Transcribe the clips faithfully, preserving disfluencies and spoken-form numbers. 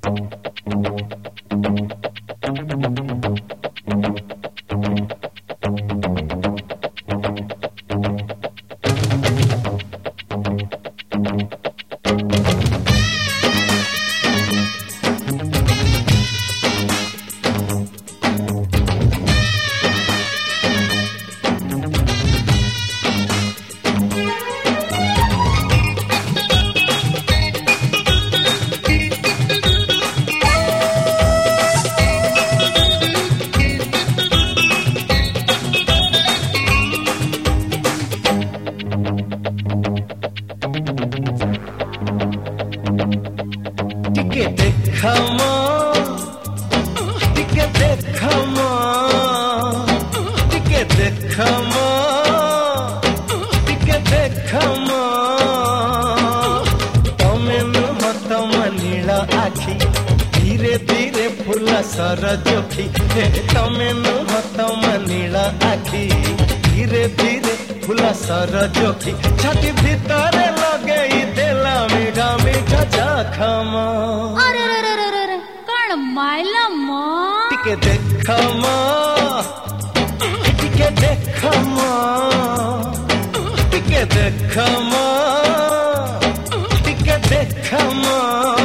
टिके देखमा टिके देखमा टिके देखमा टिके देखमा तमे नुह तम नीला आखी धीरे धीरे फूल सरजोखी तमे नुह तम नीला आखी धीरे धीरे फूल सरजोखी छाती भीतर लगे देला मीठा मीठा जखमा अरे रे रे रे रे कण माइला म टिके देखमा टिके देखमा टिके देखमा टिके देखमा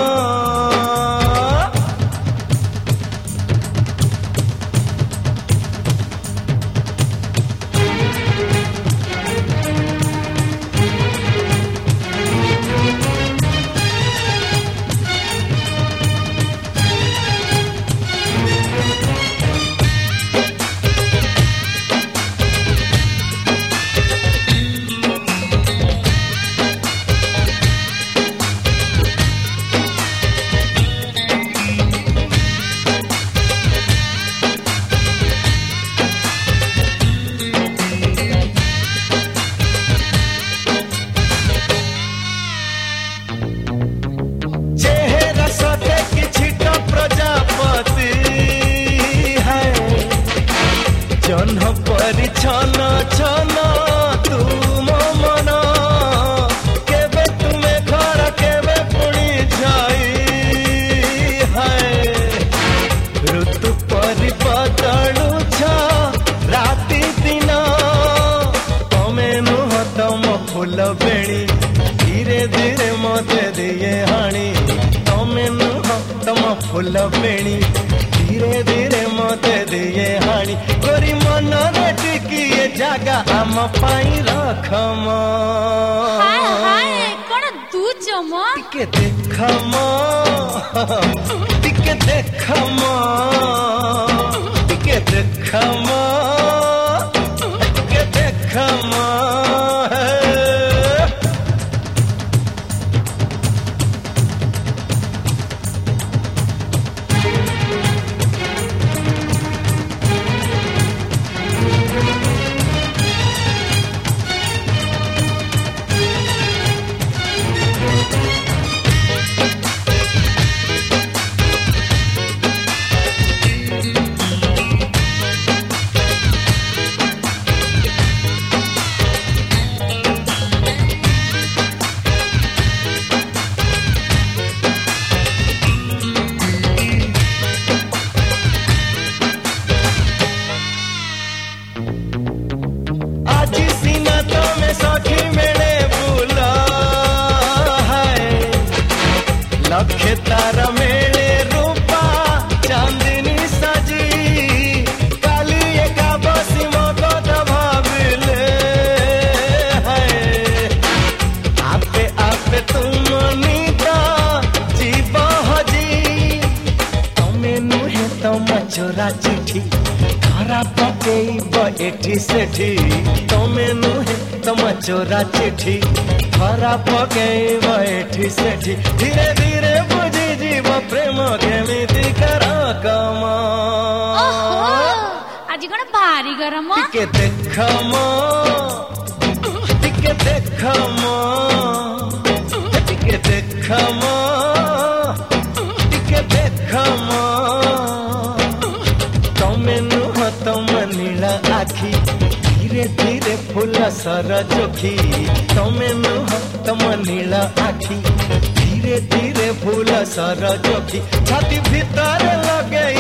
जन्ह परी छन छन तुम मन केबे तुमे घर केबे पुणी जाई है ऋतु परी बदलु छ राति दिन तमे नुह तम फूल बेणी धीरे धीरे मते दिए हाणी तमे नुह तम फूल बेणी धीरे धीरे मते दिए हाणी गोरी मन रे टिकिए जागा हम पाई रखम हाय हाय कण तू जम टिके देखम टिके देखम टिके देखम टिके देखम सखी मेरे बुला है लखे तारा मेरे रूपा चांदनी सजी काली एकादशी मगध भाविले है आपे आपे तुम नीता जीव हजी तमे नुहे तम चोरा चिठी धरा पकेइब एठी सेठी तमे नुहे तम चोरा चिठी धरा पकेइब एठी सेठी धीरे धीरे बुझी जीव प्रेम केमिति कर कम आज कण भारी गरम टिके देखम टिके देखम टिके देखम टिके देखम तमे नुह तम नीला आखी धीरे धीरे फूल सरजोखी तमे नुह तम नीला आखी धीरे धीरे फूल सर जोखी छाती भीतर लगे